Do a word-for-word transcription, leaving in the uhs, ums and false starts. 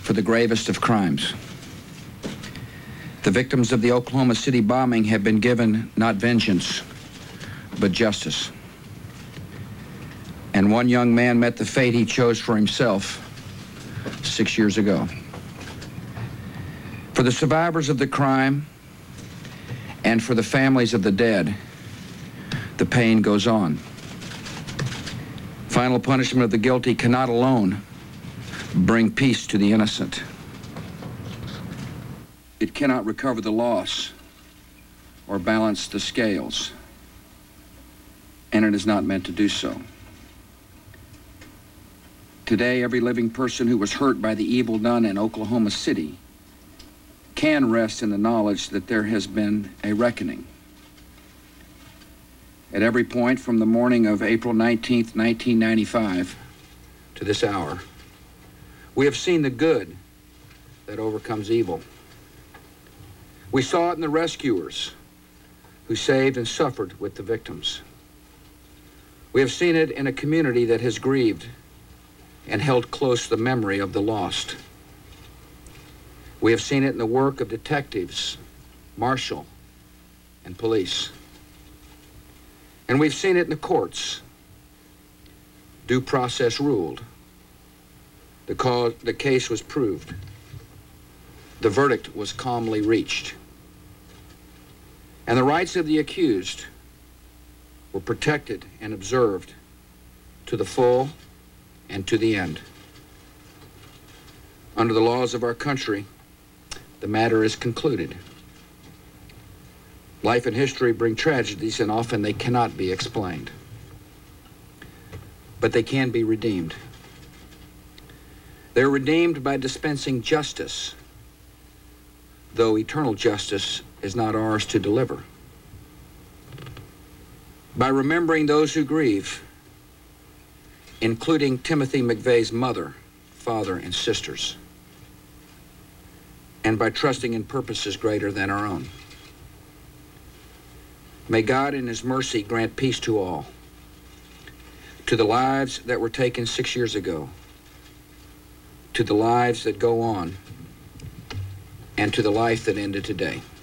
for the gravest of crimes. The victims of the Oklahoma City bombing have been given not vengeance, but justice. And one young man met the fate he chose for himself six years ago. For the survivors of the crime and for the families of the dead, the pain goes on. Final punishment of the guilty cannot alone bring peace to the innocent. It cannot recover the loss or balance the scales, and it is not meant to do so. Today, every living person who was hurt by the evil done in Oklahoma City can rest in the knowledge that there has been a reckoning. At every point from the morning of April nineteenth, nineteen ninety-five to this hour, we have seen the good that overcomes evil. We saw it in the rescuers who saved and suffered with the victims. We have seen it in a community that has grieved and held close the memory of the lost. We have seen it in the work of detectives, marshal, and police. And we've seen it in the courts. Due process ruled. The, cause, the case was proved. The verdict was calmly reached. And the rights of the accused were protected and observed to the full and to the end. Under the laws of our country, the matter is concluded. Life and history bring tragedies, and often they cannot be explained. But they can be redeemed. They're redeemed by dispensing justice, though eternal justice is not ours to deliver. By remembering those who grieve, including Timothy McVeigh's mother, father, and sisters, and by trusting in purposes greater than our own. May God in His mercy grant peace to all, to the lives that were taken six years ago, to the lives that go on, and to the life that ended today.